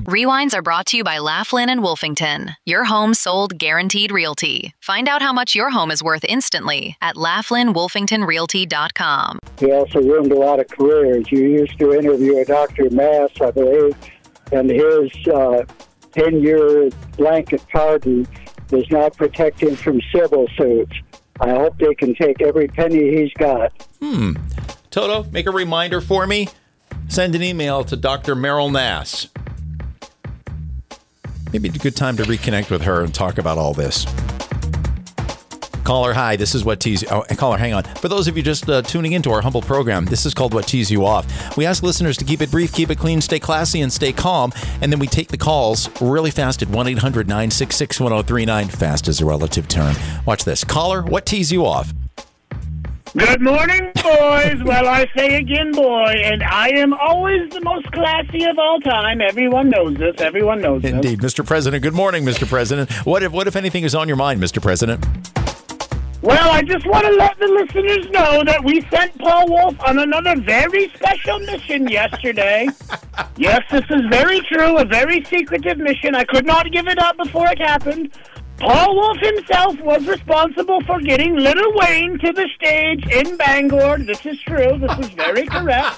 Rewinds are brought to you by Laughlin and Wolfington. Your home sold guaranteed realty. Find out how much your home is worth instantly at LaughlinWolfingtonRealty.com. He also ruined a lot of careers. You used to interview a Dr. Mass, I believe, and his 10-year blanket pardon does not protect him from civil suits. I hope they can take every penny he's got. Toto, make a reminder for me. Send an email to Dr. Merrill Nass. Maybe it's a good time to reconnect with her and talk about all this. Caller, hi, this is What Tees You... Oh, caller, hang on. For those of you just tuning into our humble program, this is called What Tees You Off. We ask listeners to keep it brief, keep it clean, stay classy, and stay calm. And then we take the calls really fast at 1-800-966-1039. Fast is a relative term. Watch this. Caller, what tees you off? Good morning, boys. Well, I say again, boy, and I am always the most classy of all time. Everyone knows this. Everyone knows this. Indeed. Mr. President, good morning, Mr. President. What if anything is on your mind, Mr. President? Well, I just want to let the listeners know that we sent Paul Wolf on another very special mission yesterday. Yes, this is very true, a very secretive mission. I could not give it up before it happened. Paul Wolf himself was responsible for getting Little Wayne to the stage in Bangor. This is true. This is very correct.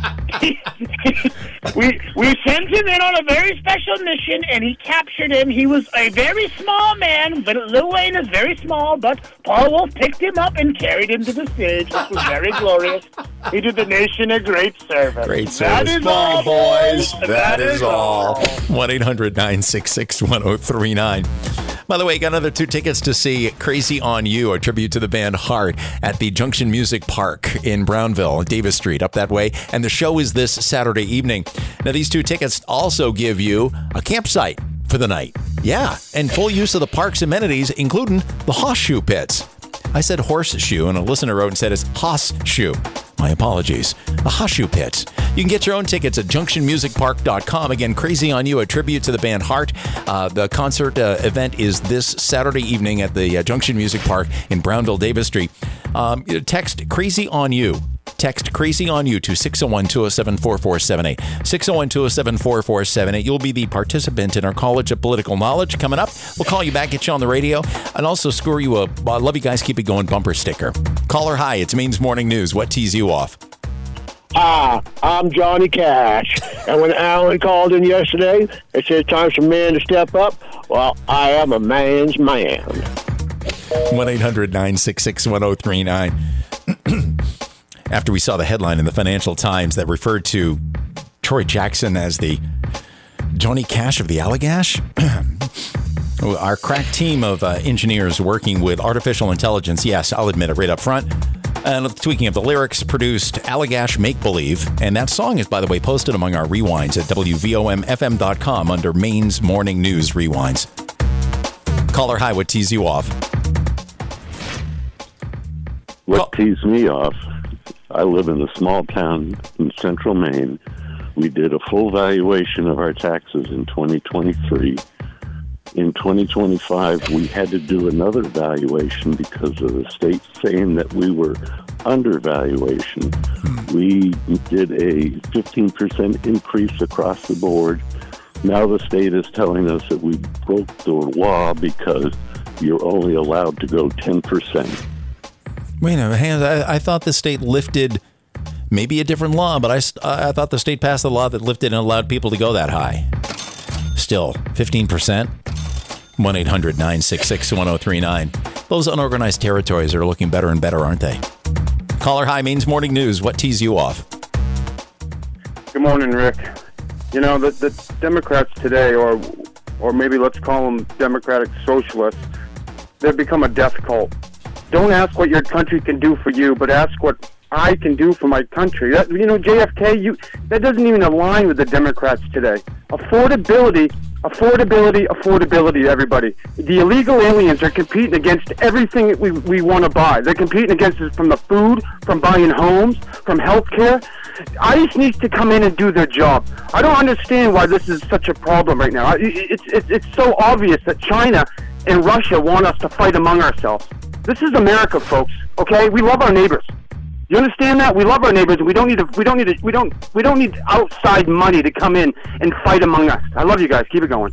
we sent him in on a very special mission, and he captured him. He was a very small man, but Little Wayne is very small, but Paul Wolf picked him up and carried him to the stage. This was very glorious. He did the nation a great service. Great service. That is all, boys. That is all. 1-800-966-1039. By the way, got another 2 tickets to see Crazy on You, a tribute to the band Heart, at the Junction Music Park in Brownville, Davis Street, up that way. And the show is this Saturday evening. Now, these 2 tickets also give you a campsite for the night. Yeah, and full use of the park's amenities, including the horseshoe pits. I said horseshoe, and a listener wrote and said it's horseshoe. My apologies. The horseshoe pits. You can get your own tickets at junctionmusicpark.com. Again, Crazy on You, a tribute to the band Heart. The concert event is this Saturday evening at the Junction Music Park in Brownville, Davis Street. Text Crazy on You. Text Crazy on You to 601-207-4478. 601-207-4478. You'll be the participant in our College of Political Knowledge coming up. We'll call you back, get you on the radio, and also score you a Love You Guys Keep It Going bumper sticker. Caller, hi. It's Maine's Morning News. What tees you off? I'm Johnny Cash. And when Alan called in yesterday, it said time for men to step up. Well, I am a man's man. 1-800-966-1039. After we saw the headline in the Financial Times that referred to Troy Jackson as the Johnny Cash of the Allagash, our crack team of engineers working with artificial intelligence, yes, I'll admit it right up front, and tweaking of the lyrics, produced Allagash Make Believe. And that song is, by the way, posted among our rewinds at WVOMFM.com under Maine's Morning News Rewinds. Caller, hi, what tees you off? What tees me off? I live in a small town in central Maine. We did a full valuation of our taxes in 2023. In 2025, we had to do another valuation because of the state saying that we were undervaluation. We did a 15% increase across the board. Now the state is telling us that we broke the law because you're only allowed to go 10%. Wait a minute, I thought the state lifted maybe a different law, but I thought the state passed a law that lifted and allowed people to go that high. Still, 15%? 1-800-966-1039. Those unorganized territories are looking better and better, aren't they? Caller, hi, Maine's Morning News. What tees you off? Good morning, Rick. You know, the Democrats today, or maybe let's call them Democratic Socialists, they've become a death cult. Don't ask what your country can do for you, but ask what I can do for my country. That, you know, JFK, that doesn't even align with the Democrats today. Affordability, everybody. The illegal aliens are competing against everything that we want to buy. They're competing against us from the food, from buying homes, from health care. ICE needs to come in and do their job. I don't understand why this is such a problem right now. It's so obvious that China and Russia want us to fight among ourselves. This is America, folks, okay? We love our neighbors. You understand that? We love our neighbors. We don't need outside money to come in and fight among us. I love you guys. Keep it going.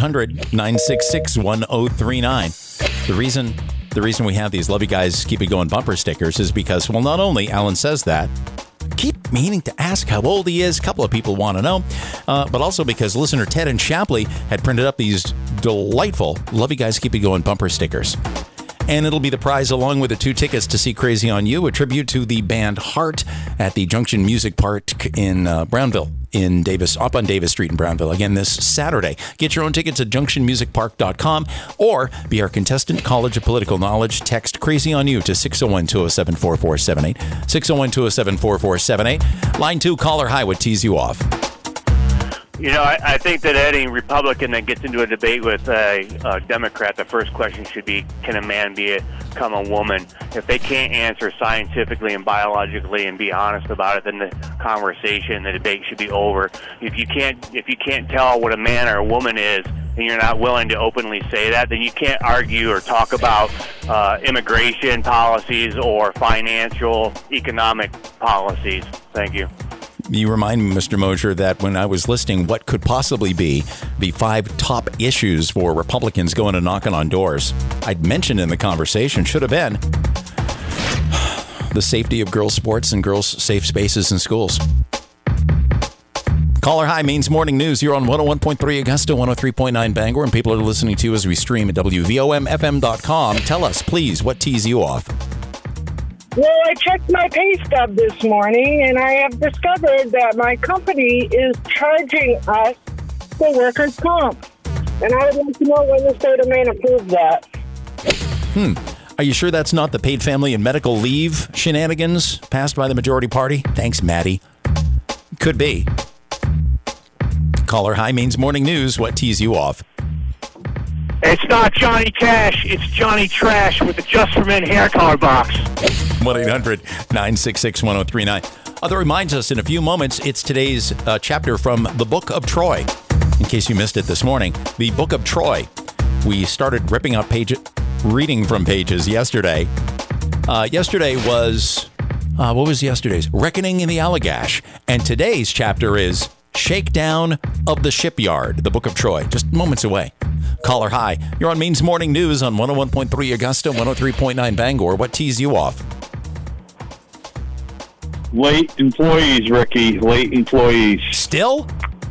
1-800-966-1039. The reason we have these Love You Guys Keep It Going bumper stickers is because, well, not only Alan says that, keep meaning to ask how old he is. A couple of people want to know, but also because listener Ted in Shapley had printed up these delightful Love You Guys Keep It Going bumper stickers. And it'll be the prize along with the 2 tickets to see Crazy on You, a tribute to the band Heart at the Junction Music Park in Brownville, up on Davis Street in Brownville. Again, this Saturday. Get your own tickets at junctionmusicpark.com or be our contestant, College of Political Knowledge. Text Crazy on You to 601-207-4478. 601-207-4478. Line 2, caller hi, what tease you off? You know, I think that any Republican that gets into a debate with a Democrat, the first question should be, can a man become a woman? If they can't answer scientifically and biologically and be honest about it, then the conversation, the debate should be over. If you can't tell what a man or a woman is, and you're not willing to openly say that, then you can't argue or talk about immigration policies or financial, economic policies. Thank you. You remind me, Mr. Mosier, that when I was listing what could possibly be the 5 top issues for Republicans going and knocking on doors, I'd mentioned in the conversation, should have been the safety of girls' sports and girls' safe spaces in schools. Caller hi means morning news. You're on 101.3 Augusta, 103.9 Bangor, and people are listening to you as we stream at WVOMFM.com. Tell us, please, what tees you off? Well, I checked my pay stub this morning, and I have discovered that my company is charging us for workers' comp. And I would like to know when the state of Maine approves that. Are you sure that's not the paid family and medical leave shenanigans passed by the majority party? Thanks, Maddie. Could be. Caller hi means morning news. What tees you off? It's not Johnny Cash, it's Johnny Trash with the Just for Men hair color box. 1-800-966-1039. That reminds us, in a few moments, it's today's chapter from the Book of Troy. In case you missed it this morning, the Book of Troy. We started ripping up reading from pages yesterday. Yesterday was, what was yesterday's? Reckoning in the Allagash. And today's chapter is Shakedown of the Shipyard, the Book of Troy, just moments away. Caller hi. You're on Maine's Morning News on 101.3 Augusta, 103.9 Bangor. What tees you off? Late employees, Ricky. Late employees. Still?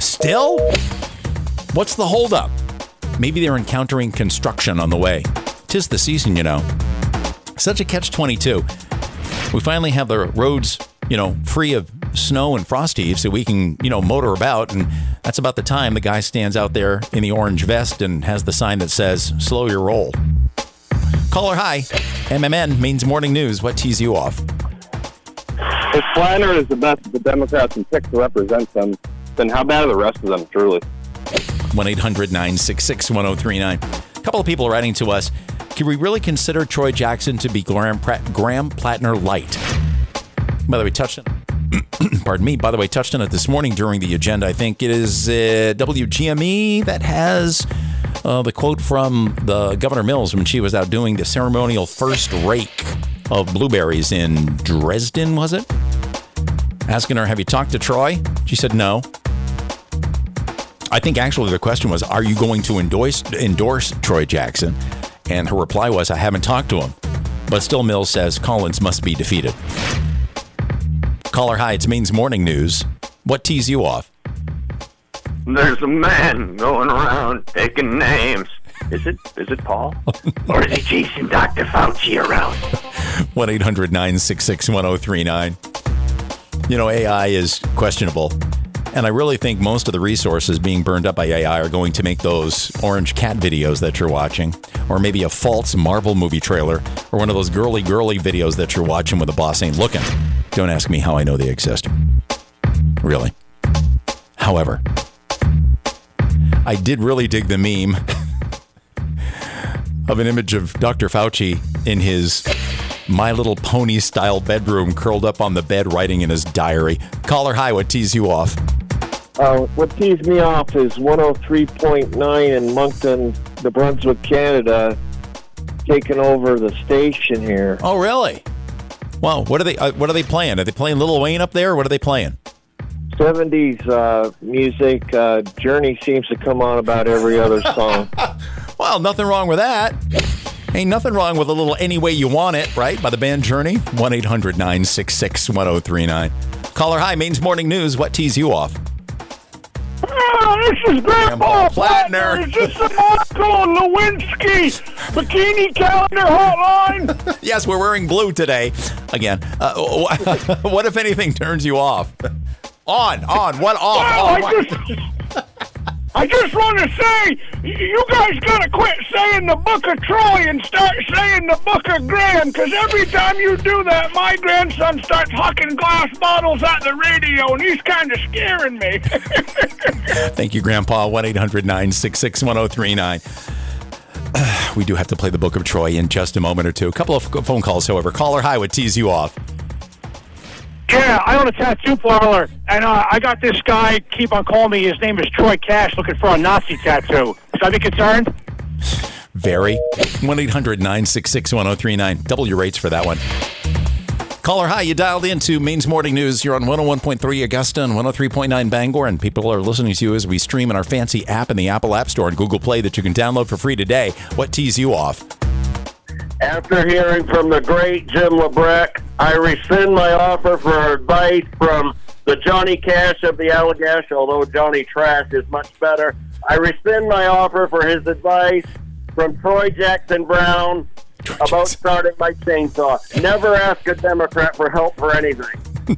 What's the holdup? Maybe they're encountering construction on the way. 'Tis the season, you know. Such a catch-22. We finally have the roads, free of snow and frost heaves so we can, motor about. And that's about the time the guy stands out there in the orange vest and has the sign that says, slow your roll. Caller hi. MMN means morning news. What tees you off? If Flannery is the best of the Democrats and picked to represent them, then how bad are the rest of them, truly? 1-800-966-1039. A couple of people writing to us. Can we really consider Troy Jackson to be Graham Plattner light? By the way, touched on it this morning during the agenda. I think it is WGME that has the quote from the Governor Mills when she was out doing the ceremonial first rake of blueberries in Dresden, was it? Asking her, have you talked to Troy? She said no. I think actually the question was, are you going to endorse Troy Jackson? And her reply was, I haven't talked to him. But still, Mills says Collins must be defeated. Caller hi, it's Maine's Morning News. What tees you off? There's a man going around taking names. Is it Paul? Or is it Jason Dr. Fauci around? 1-800-966-1039. AI is questionable. And I really think most of the resources being burned up by AI are going to make those orange cat videos that you're watching, or maybe a false Marvel movie trailer, or one of those girly videos that you're watching when the boss ain't looking. Don't ask me how I know they exist. Really. However, I did really dig the meme of an image of Dr. Fauci in his My Little Pony style bedroom, curled up on the bed, writing in his diary. Caller hi, what tees you off? What tees me off is 103.9 in Moncton, New Brunswick, Canada, taking over the station here. Oh, really? Well, what are they playing? Are they playing Lil Wayne up there, or what are they playing? 70s music. Journey seems to come on about every other song. Well, nothing wrong with that. Ain't nothing wrong with a little Any Way You Want It, right? By the band Journey. 1-800-966-1039. Caller, hi, Maine's Morning News. What tees you off? This is Grandpa Plattner. Is this the Marco Lewinsky Bikini Calendar Hotline? Yes, we're wearing blue today. Again, what if anything turns you off? On. What off? Well, I just want to say, you guys got to quit saying the Book of Troy and start saying the Book of Graham, because every time you do that, my grandson starts hucking glass bottles at the radio, and he's kind of scaring me. Thank you, Grandpa. 1-800-966-1039. We do have to play the Book of Troy in just a moment or two. A couple of phone calls, however. Caller, hi, what tees you off? Yeah, I own a tattoo parlor, and I got this guy keep on calling me. His name is Troy Cash, looking for a Nazi tattoo. Should I be concerned? Very. 1-800-966-1039. Double your rates for that one. Caller, hi. You dialed into Maine's Morning News. You're on 101.3 Augusta and 103.9 Bangor, and people are listening to you as we stream in our fancy app in the Apple App Store and Google Play that you can download for free today. What tees you off? After hearing from the great Jim Lebrecht, I rescind my offer for advice from the Johnny Cash of the Allagash, although Johnny Trash is much better. I rescind my offer for his advice from Troy Jackson Brown about starting my chainsaw. Never ask a Democrat for help for anything.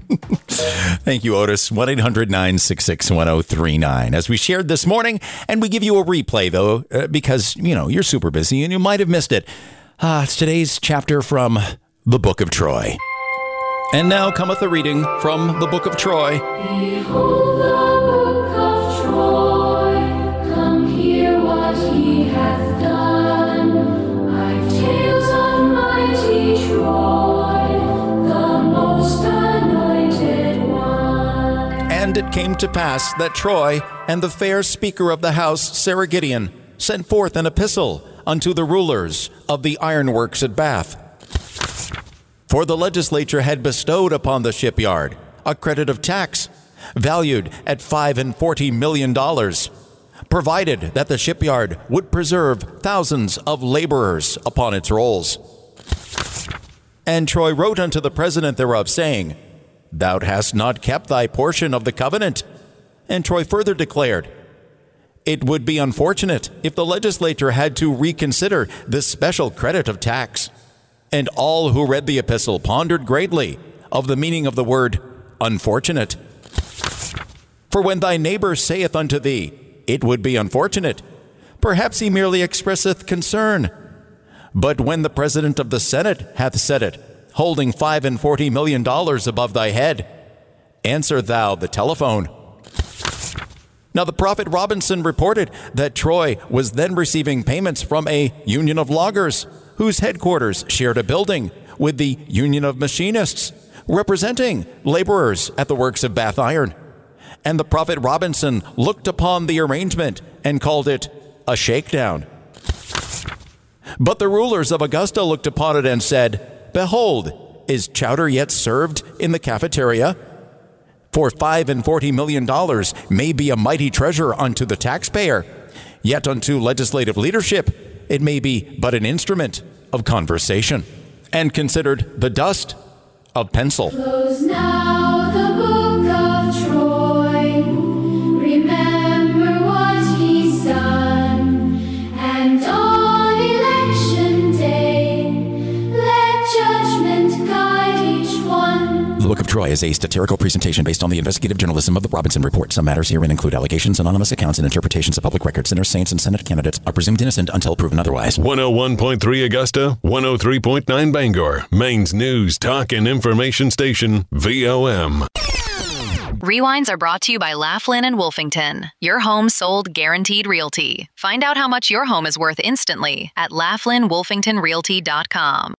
Thank you, Otis. 1-800-966-1039. As we shared this morning, and we give you a replay, though, because, you're super busy and you might have missed it. It's today's chapter from the Book of Troy. And now cometh a reading from the Book of Troy. Behold the Book of Troy, come hear what he hath done. I've tales of mighty Troy, the most anointed one. And it came to pass that Troy and the fair speaker of the house, Sarah Gideon, sent forth an epistle unto the rulers of the ironworks at Bath. For the legislature had bestowed upon the shipyard a credit of tax valued at $45 million, provided that the shipyard would preserve thousands of laborers upon its rolls. And Troy wrote unto the president thereof, saying, Thou hast not kept thy portion of the covenant. And Troy further declared, It would be unfortunate if the legislature had to reconsider this special credit of tax. And all who read the epistle pondered greatly of the meaning of the word unfortunate. For when thy neighbor saith unto thee, It would be unfortunate, perhaps he merely expresseth concern. But when the president of the Senate hath said it, holding $45 million above thy head, answer thou the telephone. Now the prophet Robinson reported that Troy was then receiving payments from a union of loggers, whose headquarters shared a building with the Union of Machinists, representing laborers at the works of Bath Iron. And the prophet Robinson looked upon the arrangement and called it a shakedown. But the rulers of Augusta looked upon it and said, Behold, is chowder yet served in the cafeteria? For $45 million may be a mighty treasure unto the taxpayer, yet unto legislative leadership it may be but an instrument of conversation, and considered the dust of pencil. Close now the Book of Troy. Remember what he's done, and on election day, let judgment guide each one. The Book of Troy is a satirical presentation based on the investigative journalism of the Robinson Report. Some matters herein include allegations, anonymous accounts, and interpretations of public records. Sinners, saints, and Senate candidates are presumed innocent until proven otherwise. 101.3 Augusta, 103.9 Bangor. Maine's news, talk, and information station, VOM. Rewinds are brought to you by Laughlin and Wolfington. Your home sold guaranteed realty. Find out how much your home is worth instantly at laughlinwolfingtonrealty.com.